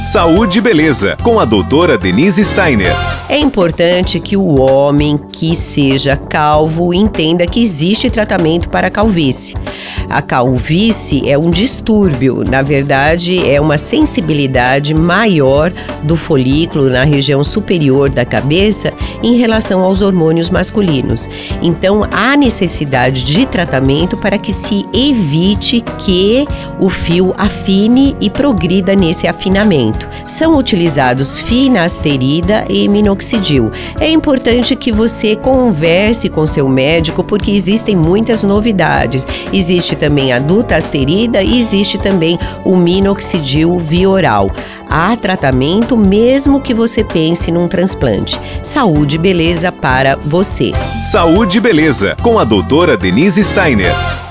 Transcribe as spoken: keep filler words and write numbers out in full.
Saúde e Beleza, com a doutora Denise Steiner. É importante que o homem que seja calvo entenda que existe tratamento para a calvície. A calvície é um distúrbio, na verdade é uma sensibilidade maior do folículo na região superior da cabeça em relação aos hormônios masculinos. Então há necessidade de tratamento para que se evite que o fio afine e progrida nesse afinamento. São utilizados finasterida e minoxidil. É importante que você converse com seu médico porque existem muitas novidades. Existe também a dutasterida e existe também o minoxidil via oral. Há tratamento mesmo que você pense num transplante. Saúde e beleza para você. Saúde e Beleza, com a doutora Denise Steiner.